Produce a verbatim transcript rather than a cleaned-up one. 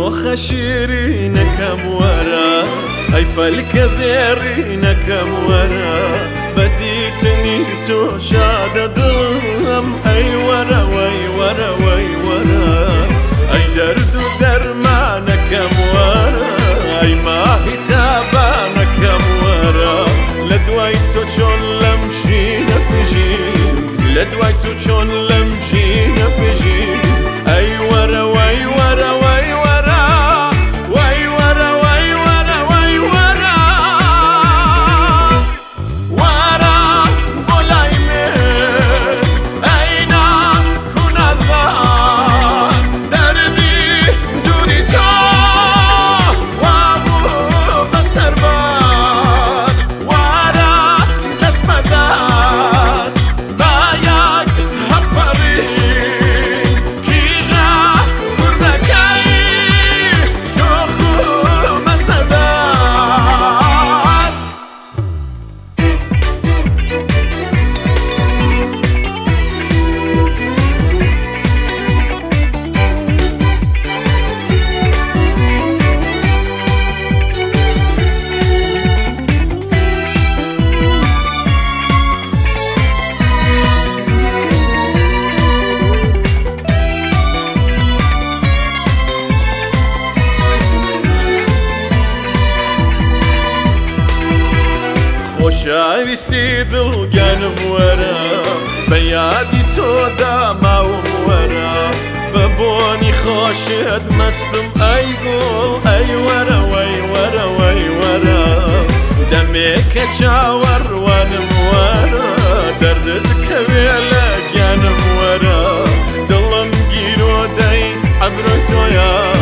شۆخە شیرینەکەم وەرە ئەی پەلکە زێڕینەکەم وەرە بەدیتنی تۆ شادە دڵم ئەی وەرە وەی وەرە وەی وەرە ئەی دەرد و دەرمانەکەم وەرە ئەی ماهی تابانەکەم وەرە لە دوای تۆ چۆن لەم ژینە بژیم لە دوای تۆ چۆن لەم ژینە بژیم ئەی وەرە وەی وەرە وەی وەرە وەی وەرە وەی وەرە وەی وەرە وەرە بۆ لای من ئەی ناز و نازدار دەردی دووری تۆ وا بوو بەسەر بار وەرە دەست بەدەست با یەک هەپەڕین خۆشەویستی دڵگەنم وەرە بە یادی تۆدا ماوم وەرە بە بۆنی خۆشت مەستم ئەی گوڵ ئەی وەرە وەی وەرە وەی وەرە دەمێکە چاوەڕوانم وەرە دەردت کەوێ لە گیانم وەرە دڵم گیرۆ دەی عەبرۆی تۆیە